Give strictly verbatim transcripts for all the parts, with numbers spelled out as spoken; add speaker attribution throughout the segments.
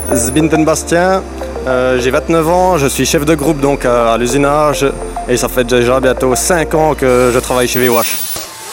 Speaker 1: Zbinten Bastien, euh, j'ai vingt-neuf ans, je suis chef de groupe donc à, à l'usinage et ça fait déjà bientôt cinq ans que je travaille chez V O H.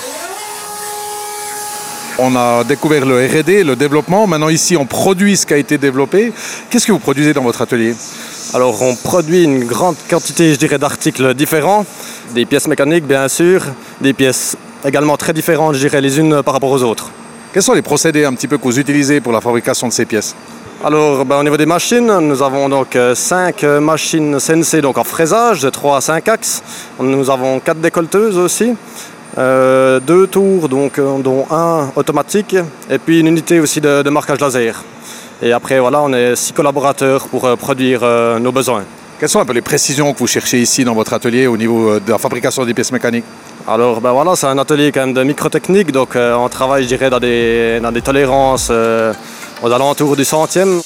Speaker 2: On a découvert le R et D, le développement. Maintenant ici, on produit ce qui a été développé. Qu'est-ce que vous produisez dans votre atelier?
Speaker 1: Alors on produit une grande quantité, je dirais, d'articles différents, des pièces mécaniques bien sûr, des pièces également très différentes, je dirais, les unes par rapport aux autres.
Speaker 2: Quels sont les procédés un petit peu que vous utilisez pour la fabrication de ces pièces?
Speaker 1: Alors ben, au niveau des machines, nous avons donc cinq machines C N C donc en fraisage de trois à cinq axes. Nous avons quatre décolleteuses aussi. Euh, deux tours, donc, dont un automatique, et puis une unité aussi de, de marquage laser. Et après, voilà, on est six collaborateurs pour euh, produire euh, nos besoins.
Speaker 2: Quelles sont un peu les précisions que vous cherchez ici dans votre atelier au niveau de la fabrication des pièces mécaniques?
Speaker 1: Alors, ben voilà, c'est un atelier quand même de microtechnique, donc euh, on travaille, je dirais, dans des, dans des tolérances euh, aux alentours du centième.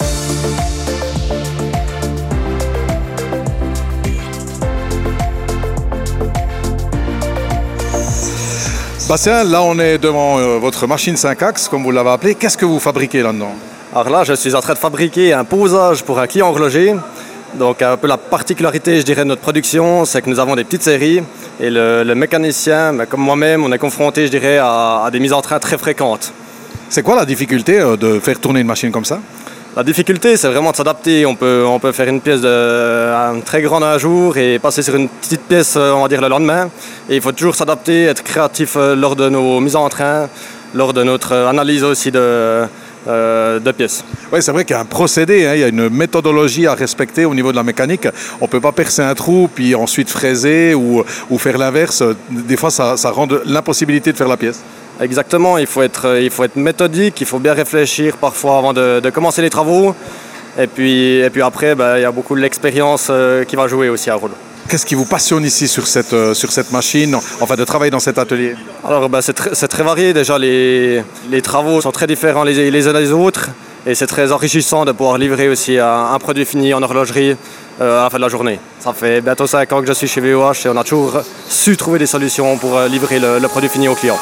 Speaker 2: Bastien, là on est devant euh, votre machine cinq axes, comme vous l'avez appelé. Qu'est-ce que vous fabriquez là-dedans?
Speaker 1: Alors là, je suis en train de fabriquer un posage pour un client horloger. Donc un peu la particularité, je dirais, de notre production, c'est que nous avons des petites séries. Et le, le mécanicien, comme moi-même, on est confronté, je dirais, à, à des mises en train très fréquentes.
Speaker 2: C'est quoi la difficulté euh, de faire tourner une machine comme ça?
Speaker 1: La difficulté, c'est vraiment de s'adapter. On peut, on peut faire une pièce de, un très grande un jour et passer sur une petite pièce, on va dire, le lendemain. Et il faut toujours s'adapter, être créatif lors de nos mises en train, lors de notre analyse aussi de, euh, de pièces.
Speaker 2: Oui, c'est vrai qu'il y a un procédé, hein, il y a une méthodologie à respecter au niveau de la mécanique. On ne peut pas percer un trou puis ensuite fraiser ou, ou faire l'inverse. Des fois, ça, ça rend l'impossibilité de faire la pièce.
Speaker 1: Exactement, il faut, être, il faut être méthodique, il faut bien réfléchir parfois avant de, de commencer les travaux. Et puis, et puis après, ben, il y a beaucoup de l'expérience euh, qui va jouer aussi un rôle.
Speaker 2: Qu'est-ce qui vous passionne ici sur cette, euh, sur cette machine, enfin de travailler dans cet atelier?
Speaker 1: Alors ben, c'est, tr- c'est très varié, déjà les, les travaux sont très différents les, les uns des autres. Et c'est très enrichissant de pouvoir livrer aussi un, un produit fini en horlogerie euh, à la fin de la journée. Ça fait bientôt cinq ans que je suis chez V O H et on a toujours su trouver des solutions pour euh, livrer le, le produit fini au client.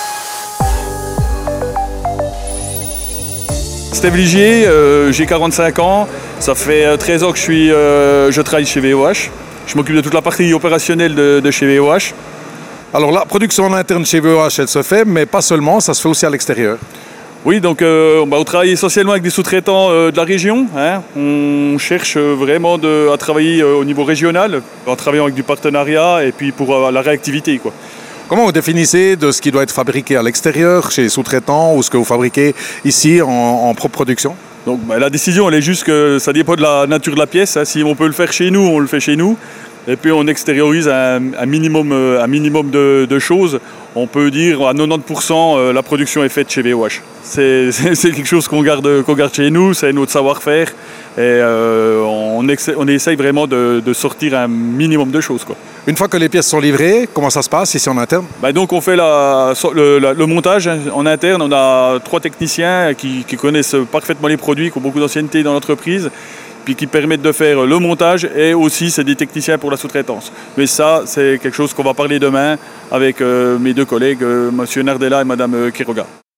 Speaker 3: Steve Ligier, euh, j'ai quarante-cinq ans, ça fait treize ans que je, suis, euh, je travaille chez V O H. Je m'occupe de toute la partie opérationnelle de, de chez V O H.
Speaker 2: Alors la production en interne chez V O H, elle se fait, mais pas seulement, ça se fait aussi à l'extérieur.
Speaker 3: Oui, donc euh, bah, on travaille essentiellement avec des sous-traitants euh, de la région. Hein. On cherche vraiment de, à travailler euh, au niveau régional, en travaillant avec du partenariat et puis pour euh, la réactivité, quoi.
Speaker 2: Comment vous définissez de ce qui doit être fabriqué à l'extérieur, chez les sous-traitants, ou ce que vous fabriquez ici en, en propre production?
Speaker 3: Donc bah, la décision, elle est juste que ça dépend de la nature de la pièce. Hein. Si on peut le faire chez nous, on le fait chez nous. Et puis on extériorise un, un minimum, un minimum de, de choses. On peut dire à quatre-vingt-dix pour cent la production est faite chez V O H. C'est, c'est, c'est quelque chose qu'on garde, qu'on garde chez nous, c'est notre savoir-faire. Et euh, on, ex, on essaye vraiment de, de sortir un minimum de choses, quoi.
Speaker 2: Une fois que les pièces sont livrées, comment ça se passe ici en interne?
Speaker 3: Bah donc on fait la, le, la, le montage en interne. On a trois techniciens qui, qui connaissent parfaitement les produits, qui ont beaucoup d'ancienneté dans l'entreprise, puis qui permettent de faire le montage, et aussi c'est des techniciens pour la sous-traitance. Mais ça, c'est quelque chose qu'on va parler demain avec euh, mes deux collègues, euh, M. Nardella et Mme Quiroga.